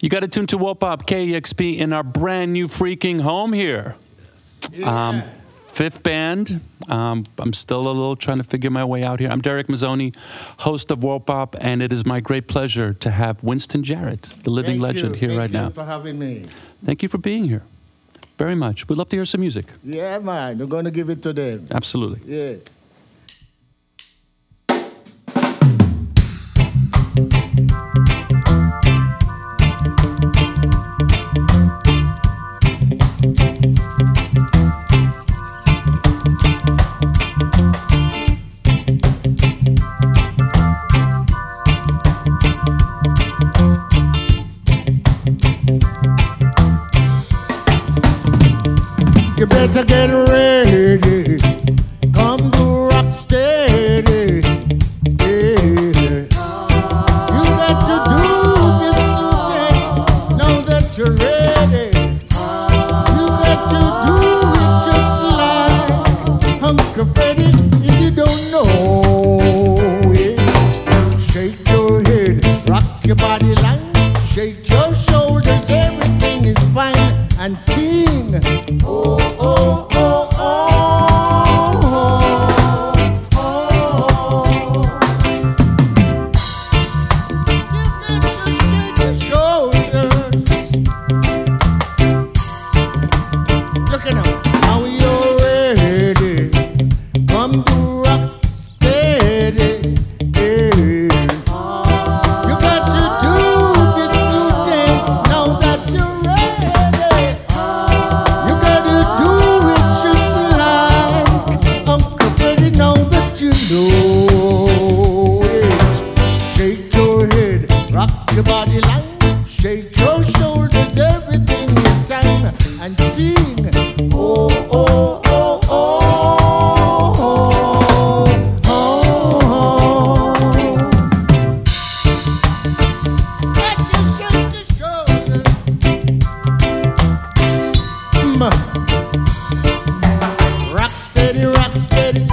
You got to tune to Wopop KEXP in our brand new freaking home here. Yeah. Fifth band. I'm still a little trying to figure my way out here. I'm Derek Mazzoni, host of Wopop, and it is my great pleasure to have Winston Jarrett, the living legend, here right now. Thank you for having me. Thank you for being here. Very much. We'd love to hear some music. Yeah, man. We're going to give it to them. Absolutely. Yeah. You better get ready. Come to rock steady. Yeah. You got to do this today. Now that you're ready. You got to do it just like Uncle Freddy. If you don't know it, shake your head, rock your body line, shake your shoulders, everything is fine, and sing. Oh, oh, oh, oh, oh, oh. You got to shake your shoulders. Look at now, now you're ready. Come to rock steady. Yeah. You got to do this to dance now that you're ready. You gotta do it just like Uncle Freddy now that you know it. Shake your head, rock your body line, shake your shoulders, everything is time, and sing. Oh, oh, oh, oh, oh, oh, oh. Got to shake your shoulders. Rock steady, rock steady.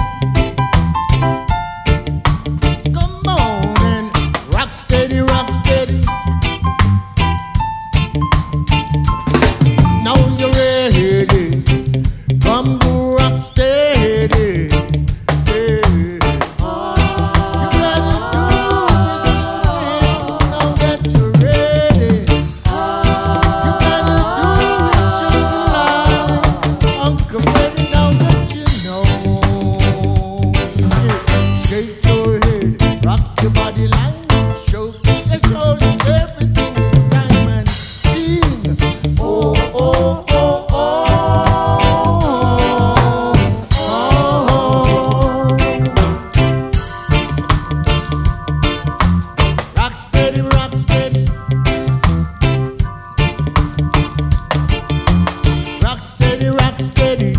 Come on and rock steady, rock steady. Now you're ready. Come to rock steady. Yeah. You gotta do this dance now that you're ready. You gotta do it just like Uncle Freddy now that you know. Yeah. Shake your head, rock your body line, show your shoulders, everything in time, and sing. Oh, oh, oh, oh, oh, oh. Rock steady, rock steady. Rock steady, rock steady.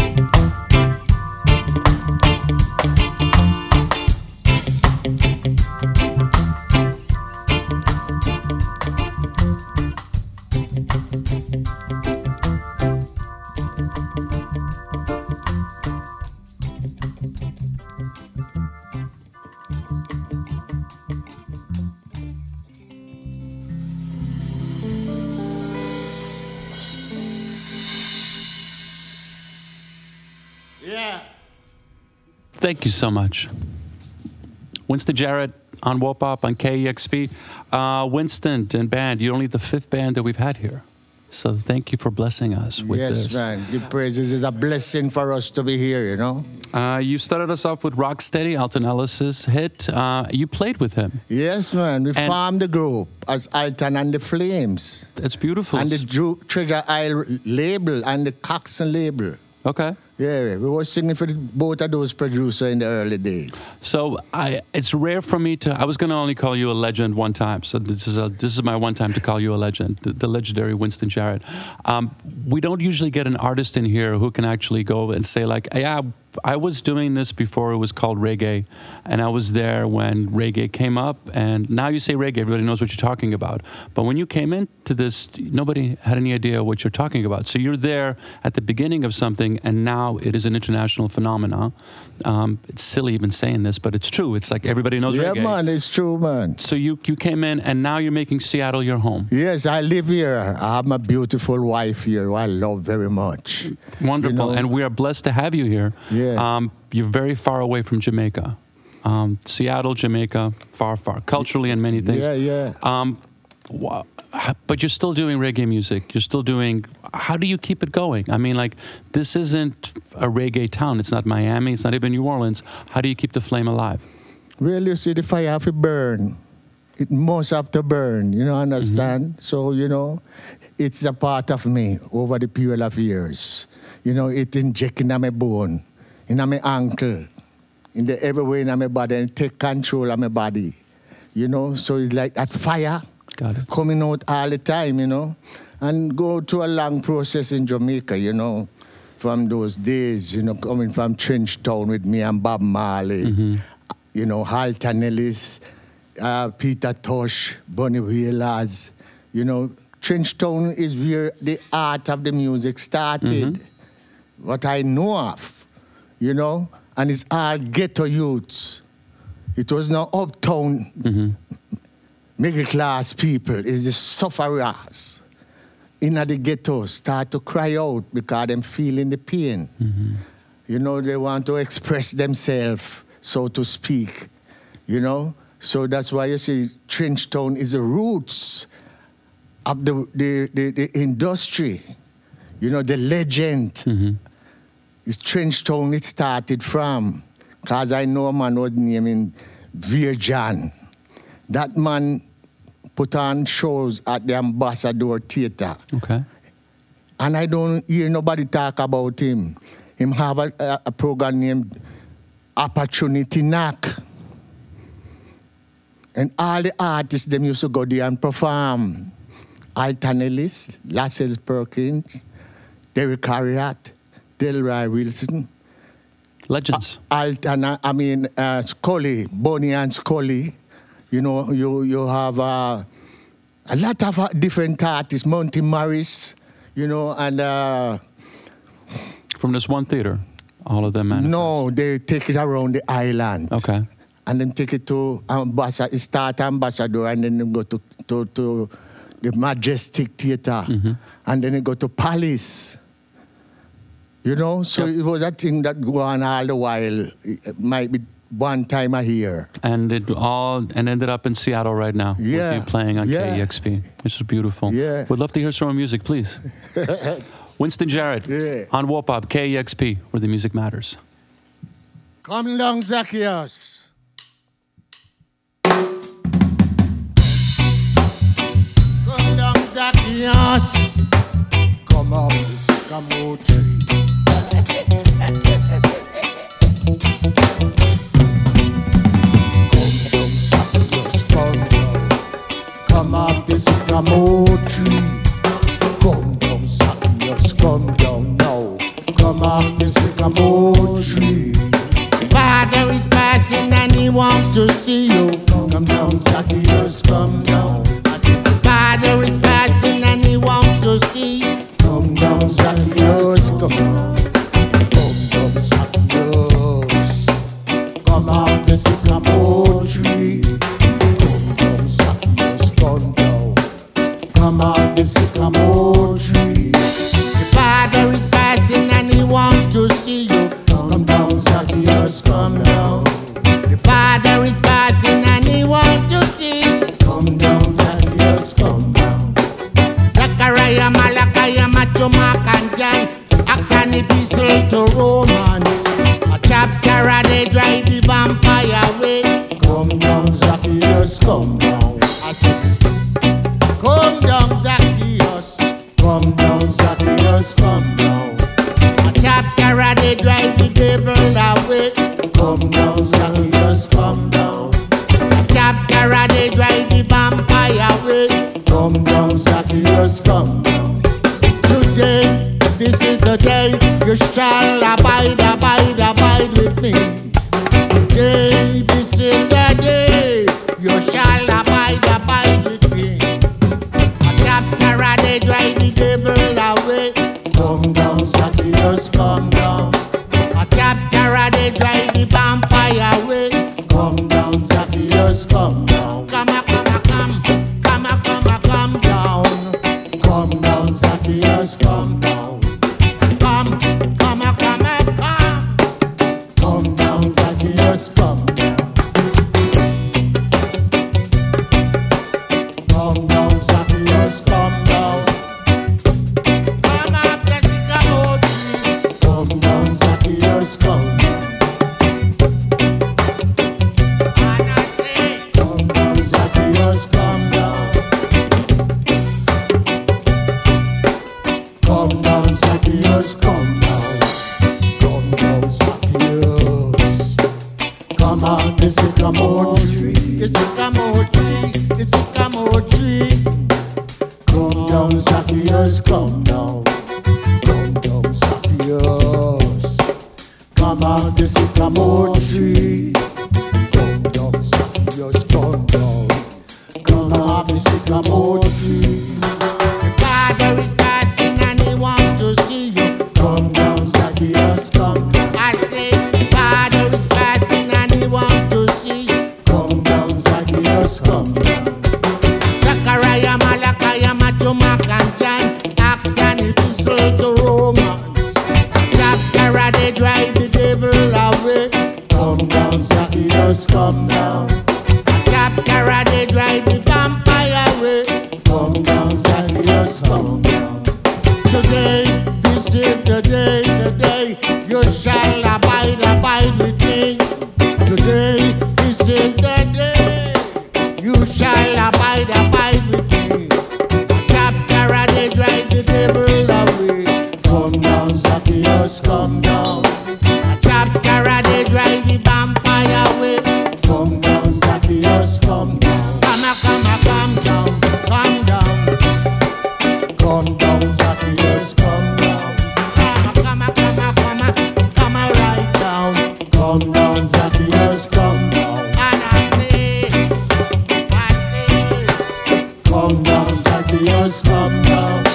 Yeah. Thank you so much. Winston Jarrett on Wopop on KEXP. Winston and band, you're only the fifth band that we've had here. So thank you for blessing us with Yes, this. man. Give praises is a blessing for us to be here, you know? You started us off with Rocksteady, Alton Ellis's hit. You played with him. Yes, man. We And- formed the group as Alton and the Flames. It's beautiful. And the Treasure Isle label and the Coxsone label. Okay. Yeah, we were singing for both of those producers in the early days. So it's rare for me to. I was going to only call you a legend one time. So this is my one time to call you a legend, the legendary Winston Jarrett. We don't usually get an artist in here who can actually go and say like, yeah, I was doing this before it was called reggae, and I was there when reggae came up. And now you say reggae, everybody knows what you're talking about. But when you came into this, nobody had any idea what you're talking about. So you're there at the beginning of something, and now it is an international phenomenon. It's silly even saying this, but it's true. It's like everybody knows reggae. Yeah, man, it's true, man. So you came in, and now you're making Seattle your home. Yes, I live here. I have my beautiful wife here who I love very much. Wonderful. And we are blessed to have you here. Yeah. You're very far away from Jamaica. Seattle, Jamaica, far. Culturally and many things. Yeah. But you're still doing reggae music. You're still doing... How do you keep it going? I mean, like, this isn't a reggae town. It's not Miami. It's not even New Orleans. How do you keep the flame alive? Well, you see, the fire have to burn. It must have to burn, you know, understand? Mm-hmm. So, you know, it's a part of me over the period of years. You know, it injecting in my bone, in my ankle, in the everywhere in my body, and take control of my body. You know, so it's like that fire coming out all the time, you know, and go through a long process in Jamaica, you know, from those days, you know, coming from Trenchtown with me and Bob Marley, you know, Halton Ellis, Peter Tosh, Bunny Whalers, you know. Trenchtown is where the art of the music started, what I know of, you know, and it's all ghetto youths. It was not uptown middle class people, it's the sufferers in the ghetto start to cry out because they're feeling the pain. You know, they want to express themselves, so to speak, you know. So that's why you see Trenchtown is the roots of the industry, you know, the legend. It's Trenchtown it started from, because I know a man was named Virgin. That man put on shows at the Ambassador Theatre. Okay. And I don't hear nobody talk about him. Him have a program named Opportunity Knock. And all the artists, them used to go there and perform. Alton Ellis, Lascelles Perkins, Derrick Harriott, Delroy Wilson. Legends. Scully, Bonnie and Scully. You know, you have a lot of different artists, Monty Morris, you know, and... From this one theater, all of them manifest? No, they take it around the island. Okay. And then take it to Ambassador, start Ambassador, and then they go to the Majestic Theatre, and then they go to Palace. You know, so it was a thing that go on all the while. It might be one time a year. And it ended up in Seattle right now. Yeah. With you playing on KEXP. This is beautiful. Yeah. We'd love to hear some more music, please. Winston Jarrett on WOPOP, KEXP, where the music matters. Come down, Zacchaeus. Come down, Zacchaeus. Come up this sycamore tree. Come up the sycamore tree. Come down, Zacchaeus, come down now. Come up the sycamore tree. Father is passing and he wants to see you. Come down, Zacchaeus, come down. Father is passing and he wants to see you. Come down, Zacchaeus, come down. Come down, Zacchaeus. Come up the sycamore tree. Come out the sycamore tree. The Father is passing and he wants to see you. Come down, Zacchaeus, come down. The Father is passing and he wants to see you. Come down, Zacchaeus, come down. Zachariah, Malachi, Matthew, Mark, and John. Acts and Epistle to Romans. A chapter of they drive the vampire away. Come down, Zacchaeus, come down. I said, come down, Zacchaeus. Come down, Zacchaeus, come down. A chapter of they drive the devil away. Come down, Zacchaeus, come down. A chapter of they drive the vampire away. Come down, Zacchaeus, come down. Today, this is the day you shall abide, abide, abide. drive the devil away. Come down, Zacchaeus, come down. A chapter they drive the vampire away. Come down, Zacchaeus, come down. Come a, come a, come. Come a, come a, come down. Come down, Zacchaeus, come down. Come, come a, come a, come. Come down, Zacchaeus, come down. Come down, Zacchaeus, come down. Come up the sycamore tree. Come down, Zacchaeus, come down. And I say, come down, Zacchaeus, come down. Come down, Zacchaeus, come down. Come down, Zacchaeus. Come out the sycamore tree. The sycamore tree. The sycamore tree. Come down, Zacchaeus, come down. Come down, Zacchaeus. Come out the sycamore tree. Come down, Zacchaeus, come down. Come out the sycamore tree. The Father is passing and he wants to see you. Come down, Zacchaeus, come. I say, Father is passing and he wants to see you. Come down, Zacchaeus, come down. Zachariah, Malachi, Matthew, Mark, and John, Acts and Epistle to Romans. Chapter they drive the devil away. Come down, Zacchaeus, come down. Chapter they drive the vampire away. Come down, Zacchaeus, come down. Today, this is the day you shall abide with me. Today, this is the day you shall abide with me. Chapter they drive the devil away. Come down, Zacchaeus, come down. Chapter they drive the vampire away. Come down, Zacchaeus, come down. Come a, come a, come down, come down. Come down, Zacchaeus, come down. Come a, come a, come a, come a, come a right down. Come down, Zacchaeus, come down. And I say, come down, Zacchaeus, come down.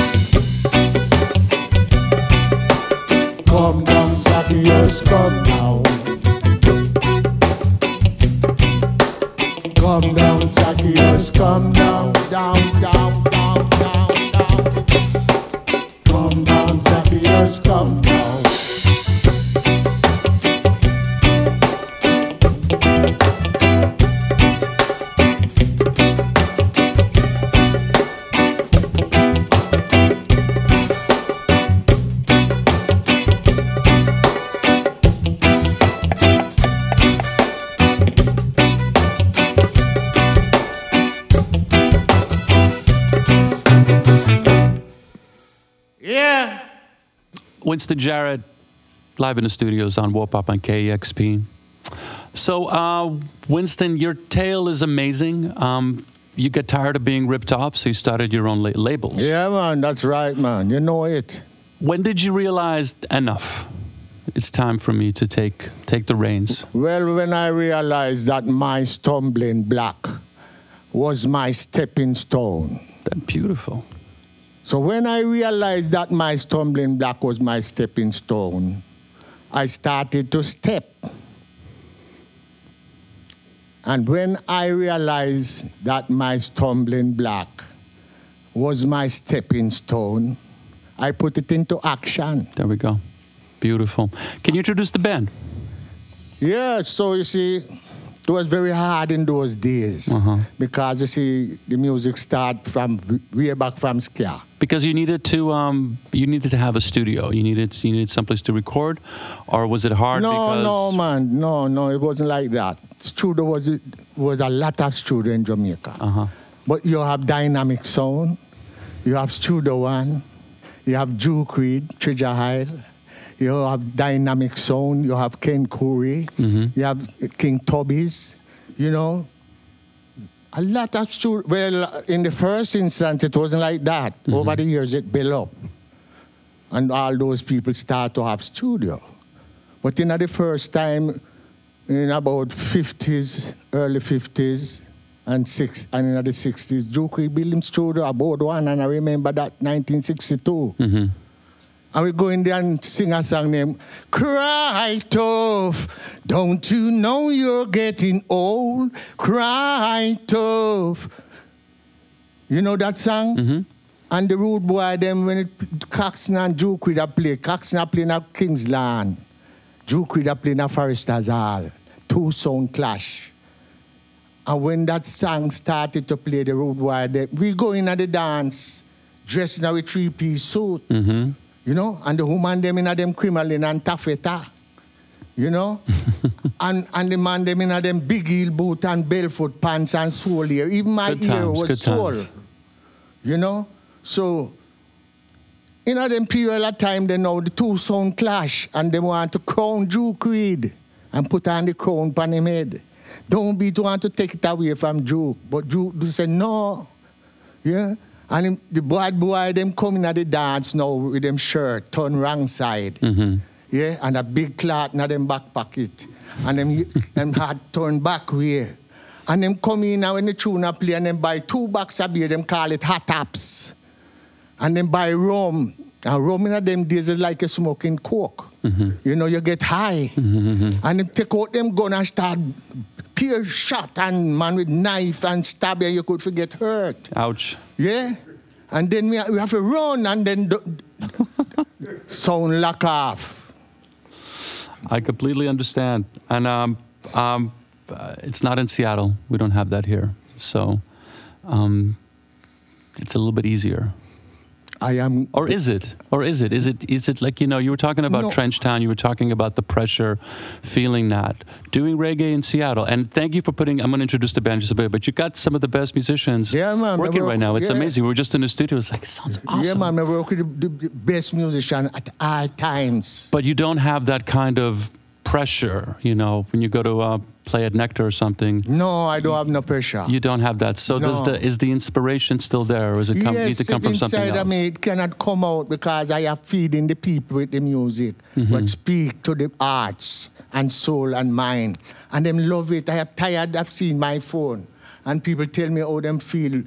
Come down, Zacchaeus, come down. Come down, Zacchaeus, come down, down, down, down, down, down. Come down, Zacchaeus, come down. Yeah. Winston Jarrett, live in the studios on Warp Up on KEXP. So, Winston, your tale is amazing. You get tired of being ripped off, so you started your own labels. Yeah, man, that's right, man. You know it. When did you realize enough? It's time for me to take the reins. Well, when I realized that my stumbling block was my stepping stone. That's beautiful. So when I realized that my stumbling block was my stepping stone, I started to step. And when I realized that my stumbling block was my stepping stone, I put it into action. There we go. Beautiful. Can you introduce the band? Yeah, so you see, it was very hard in those days because you see, the music started from way back from Ska. Because you needed to have a studio. You needed someplace to record, or was it hard? No, man, no, it wasn't like that. Studio was a lot of studio in Jamaica. But you have Dynamic Sound, you have Studio One, you have Jew Creed, Treasure Isle. You have Dynamic Sound, you have Ken Curry, you have King Tubby's, you know. A lot of studio. Well, in the first instance, it wasn't like that. Over the years, it built up. And all those people start to have studio. But in the first time, in about 50s, early 50s, and in the 60s. Duke Reid built him studio about one, and I remember that 1962. Mm-hmm. And we go in there and sing a song named Cry Tough. Don't you know you're getting old? Cry tough. You know that song? Mm-hmm. And the Rude Boy, them, when Coxsone and Duke Reid play, Coxsone playing at Kingsland, Duke Reid playing at Foresters Hall. Two sound clash. And when that song started to play, the Rude Boy, we go in at the dance, dressed in a three-piece suit. Mm-hmm. You know, and the woman them in a them criminal and taffeta. You know? and the man them in a them big heel boot and barefoot pants and soul here. Even my ear was soul. You know? So, in a them period of time, they know the two sound clash and they want to crown Duke Reid and put on the crown upon him head. Don't be to want to take it away from Duke. But Duke say no. Yeah? And the bad boy, them coming at the dance now with them shirt, turn wrong side. Mm-hmm. Yeah, and a big cloth in them back pocket. And them hat turn back way. And them come in now when the tune play and them buy 2 boxes of beer, them call it hot taps. And then buy rum. And rum in them days is like a smoking coke. Mm-hmm. You know, you get high. Mm-hmm. And them take out them gun and start pure shot and man with knife and stab you, you could forget hurt. Ouch. Yeah? And then we have to run and then sound lock off. I completely understand. And it's not in Seattle. We don't have that here. So it's a little bit easier. I am. Or is it? Is it like, you know, you were talking about Trenchtown, you were talking about the pressure, feeling that, doing reggae in Seattle. And thank you for I'm going to introduce the band just a bit, but you got some of the best musicians working right now. It's amazing. We were just in the studio. It's like, it sounds awesome. Yeah, man, I work with the best musician at all times. But you don't have that kind of pressure, you know, when you go to play at Nectar or something. No, I don't have no pressure. You don't have that. So is the inspiration still there, or is it need to come from something else? Yes, inside of me, it cannot come out because I am feeding the people with the music, but speak to the arts and soul and mind. And them love it. I am tired of seeing my phone. And people tell me how them feel.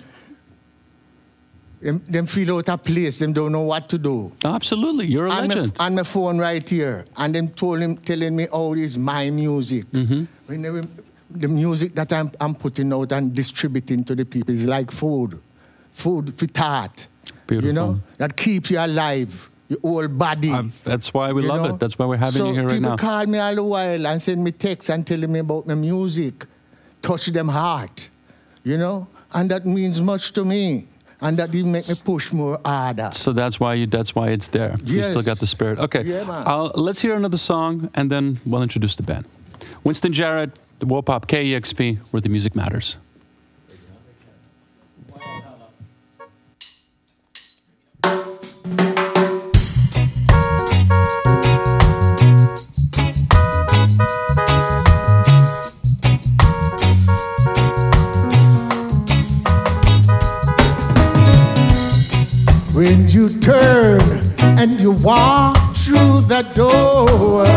Them feel out of place. Them don't know what to do. Absolutely. You're a legend. On my phone right here. And them telling me, oh, this is my music. The music that I'm putting out and distributing to the people is like food. Food for thought. Beautiful. You know? That keeps you alive. Your whole body. That's why we love it. That's why we're having you here right now. So people call me all the while and send me texts and telling me about my music. Touch them heart. You know? And that means much to me. And that even make me push more harder. So that's why it's there. Yes. You still got the spirit. Okay. Yeah, man. Let's hear another song, and then we'll introduce the band. Winston Jarrett, the Wopop, KEXP, where the music matters. When you turn and you walk through the door,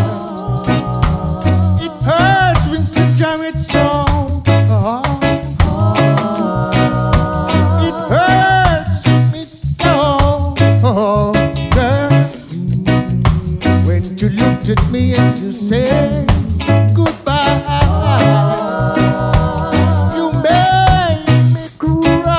it hurts Winston Jarrett so. It hurts me so, girl. When you looked at me and you said goodbye, you made me cry.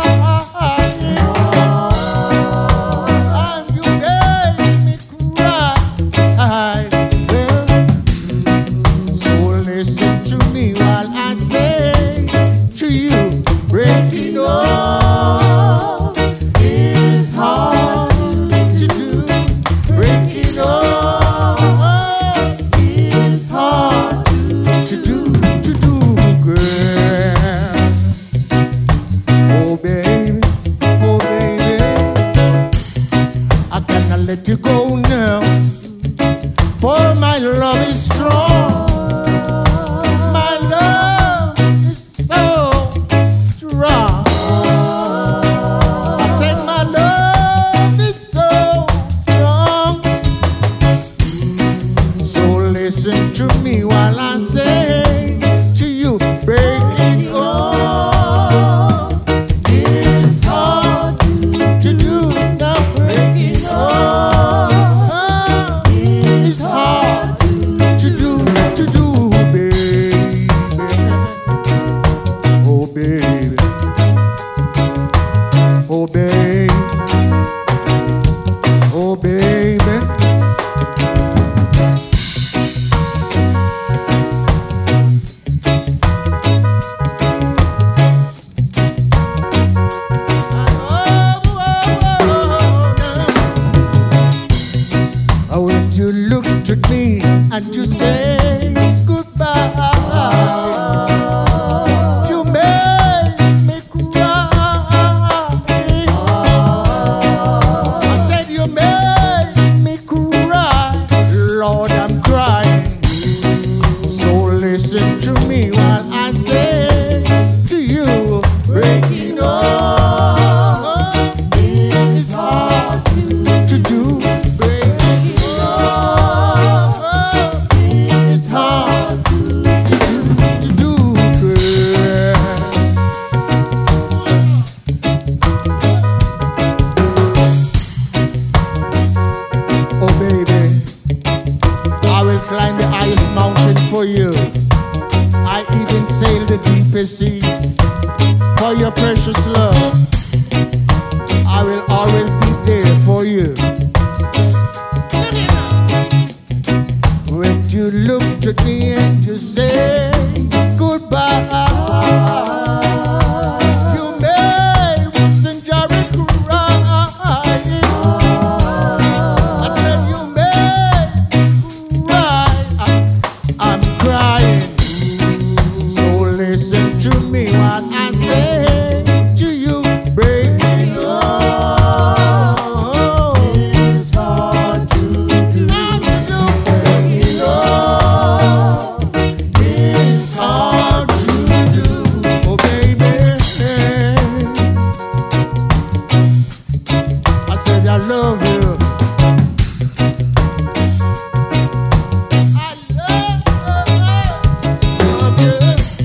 Let you go now, for my love is strong. My love is so strong. I said my love is so strong. So listen to me while I say to you, break it on. precious love. I will always be there for you. When you look at me and you say goodbye, you made Winston Jarrett cry. I said you made me cry. I'm crying. So listen to me while I say to you, baby, love is hard to do. Baby, love is hard to do. Oh, baby, I said I love you. I love you.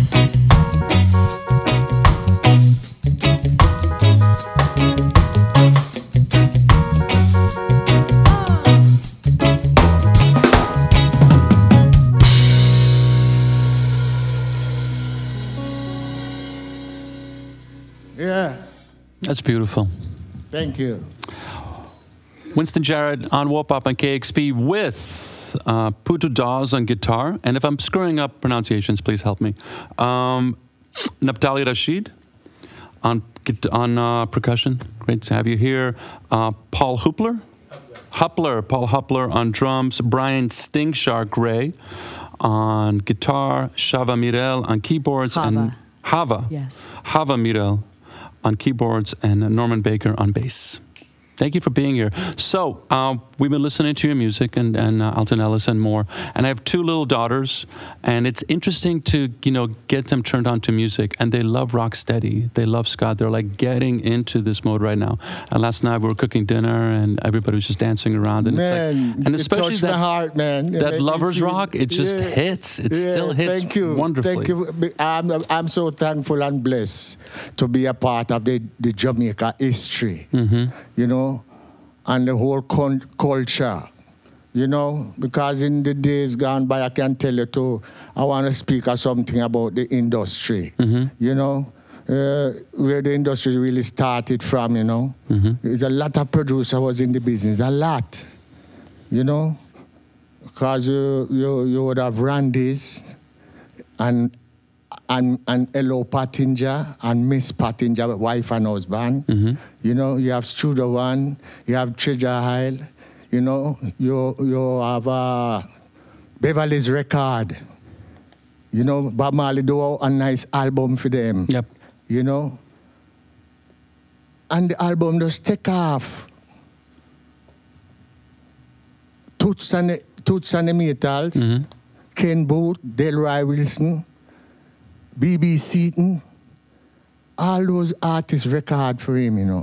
Yeah, That's beautiful. thank you. Winston Jarrett on Wopop on KXP with Putu Dawes on guitar. And if I'm screwing up pronunciations, please help me. Naphtali Rashid on percussion. Great to have you here. Paul Paul Huppler on drums. Brian Stingshark Ray on guitar. Shava Mirel on keyboards. Hava. And Hava. Yes. Hava Mirel on keyboards and Norman Baker on bass. Thank you for being here. So, we've been listening to your music and Alton Ellis and more. And I have two little daughters, and it's interesting to, get them turned on to music. And they love Rocksteady. They love Scott. They're like getting into this mode right now. And last night we were cooking dinner, and everybody was just dancing around. And Man, it's like, and especially it touched that, my heart, man. It that made me lovers feel- rock, it just Yeah. hits. It still hits Thank you. wonderfully. Thank you. I'm so thankful and blessed to be a part of the Jamaica history, and the whole culture, because in the days gone by, I can tell you too, I want to speak of something about the industry, where the industry really started from, There's a lot of producers was in the business, a lot, because you would have Randy's and Hello Pattinger and Miss Pattinger, wife and husband. You have Studio One, you have Treasure Isle, you have Beverly's Record. Bob Marley do a nice album for them. Yep. And the album just take off. Toots and the Maytals, Ken Booth, Delroy Wilson, B.B. Seaton, all those artists record for him,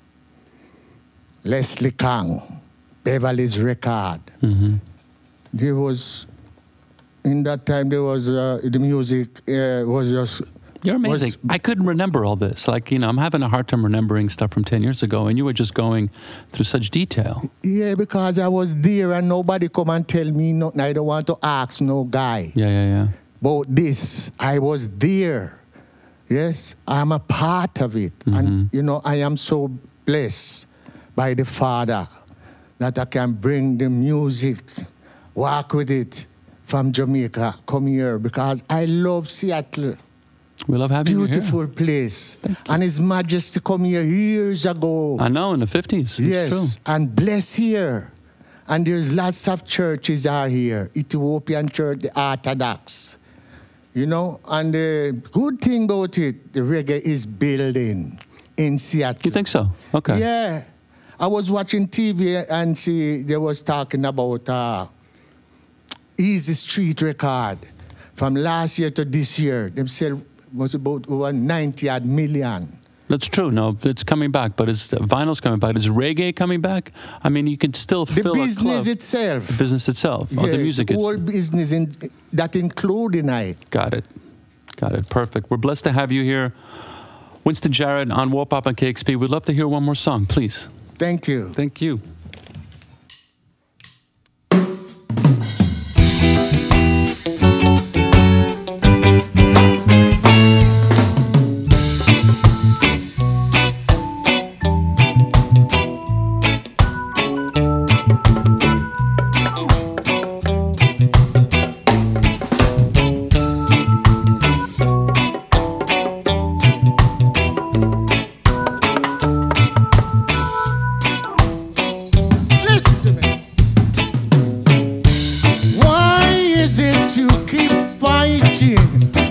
Leslie Kang, Beverly's Record. There was, in that time, there was, the music was just... You're amazing. I couldn't remember all this. I'm having a hard time remembering stuff from 10 years ago, and you were just going through such detail. Yeah, because I was there and nobody come and tell me nothing. I don't want to ask no guy. Yeah. About this. I was there. Yes, I'm a part of it. And, I am so blessed by the Father that I can bring the music, walk with it from Jamaica, come here, because I love Seattle. We love having you here. Beautiful place. And His Majesty come here years ago. I know, in the 50s. It's Yes, true. and bless here. And there's lots of churches are here. Ethiopian church, the Orthodox. And the good thing about it, the reggae is building in Seattle. You think so? Okay. Yeah. I was watching TV and see they was talking about Easy Street Record. From last year to this year, themselves was about over 90 million. That's true. No, it's coming back, but vinyl's coming back. Is reggae coming back? I mean, you can still The fill a business club. itself. The business itself. Oh, the music the is. whole business that including it. Got it. Perfect. We're blessed to have you here. Winston Jarrett on Wopop on KXP. We'd love to hear one more song, please. Thank you. Thank you.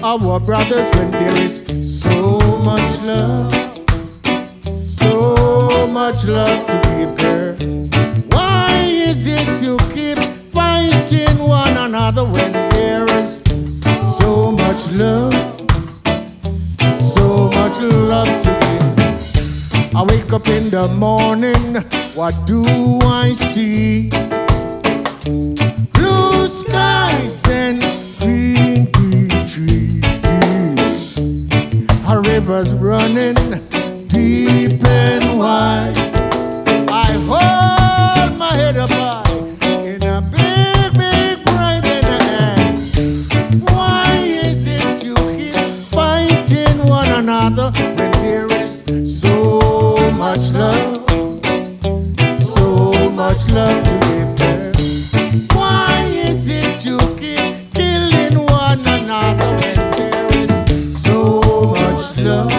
our brothers when there is so much love? So much love to give, girl. Why is it you keep fighting one another when there is so much love? So much love to give. I wake up in the morning, what do I see? Blue skies and green, green trees. A river's running deep and wide. I hold my head up high in a big, big pride in the air. Why is it you keep fighting one another when there is so much love? So much love to give them. Why is it you keep killing one another when there is so much love?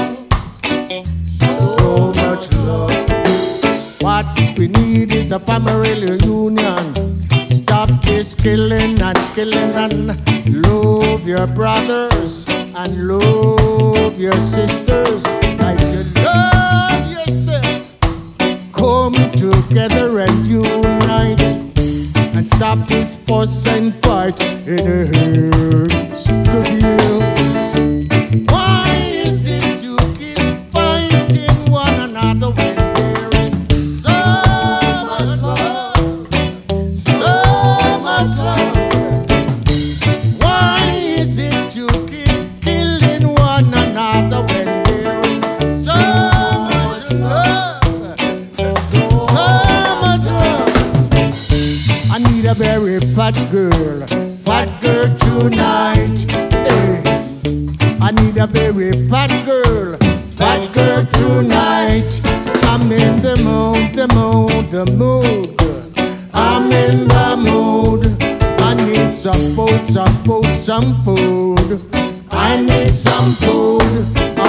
So much love. What we need is a family reunion. Stop this killing and killing and love your brothers and love your sisters like you love yourself. Come together and unite and stop this fuss and fight in the hearts of you. Why is it you keep fighting one another when there is so much love? So much love. Why is it you keep killing one another when there is so much love? So much love. I need a very fat girl tonight. Hey. I need a very fat girl tonight. I'm in the mood, the mood, the mood. I'm in the mood. I need some food, some food, some food. I need some food.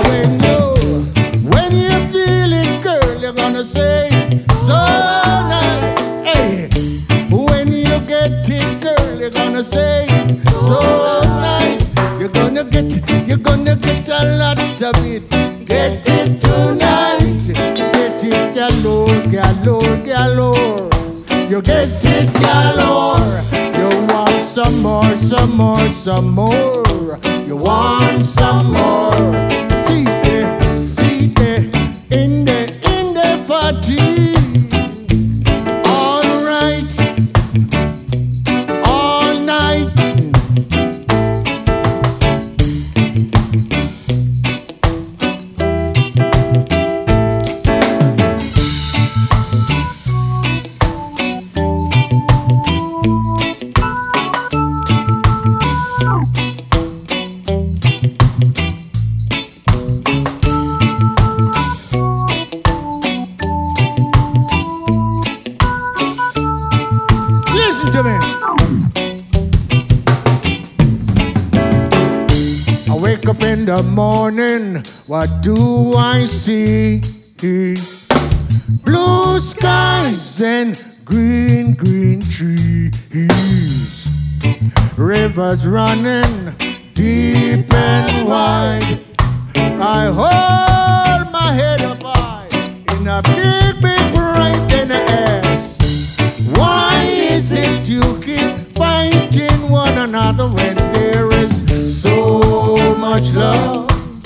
When you feel it, girl, you're gonna say so nice. Hey, when you get it, girl, you're gonna say so nice. You're gonna get a lot of it. Get it tonight. Get it galore, galore, galore. You get it galore. You want some more, some more, some more. You want some more. See there, in the party. All right, all night. Listen to me. I wake up in the morning, what do I see? Blue skies and green, green trees. Rivers running deep and wide. I hold my head up high in a big, big pride in the ass. Why is it you keep fighting one another when there is so much love?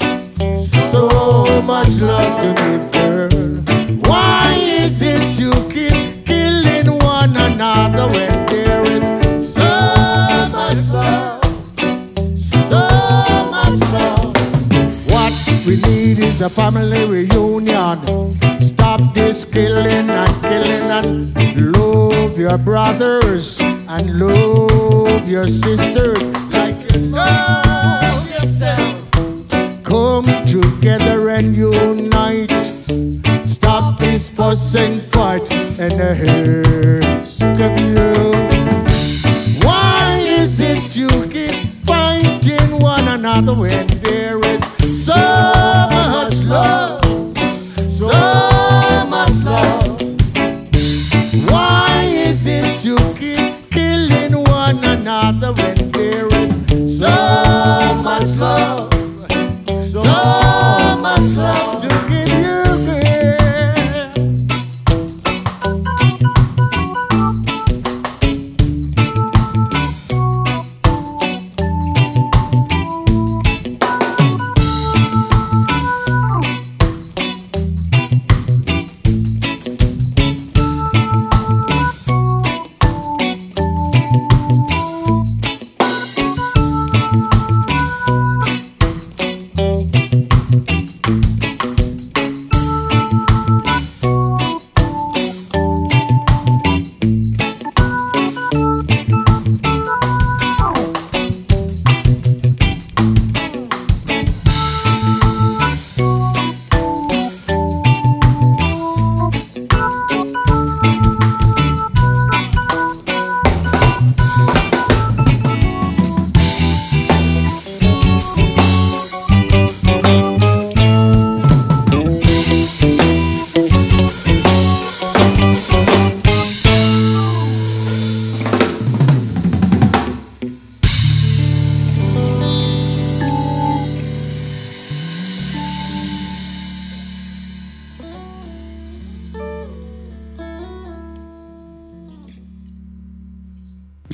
So much love to give, girl. Why is it you keep killing one another when there is so much love? So much love. What we need is a family reunion. Stop this killing and love your brothers and love your sisters like you love yourself. Come together and unite. Stop this fuss and fight and the hurts of you. Why is it you keep fighting one another when there is so much love? So much love. Why is it you keep killing one another when there is so much love?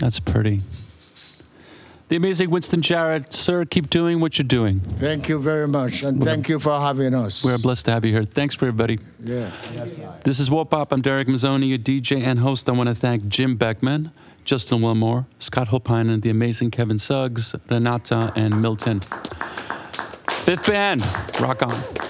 That's pretty. The amazing Winston Jarrett. Sir, keep doing what you're doing. Thank you very much, and thank you for having us. We're blessed to have you here. Thanks for everybody. Yeah. Yes, This is Warp Pop. I'm Derek Mazzoni, your DJ and host. I want to thank Jim Beckman, Justin Wilmore, Scott Hopinen, the amazing Kevin Suggs, Renata, and Milton. Fifth band, rock on.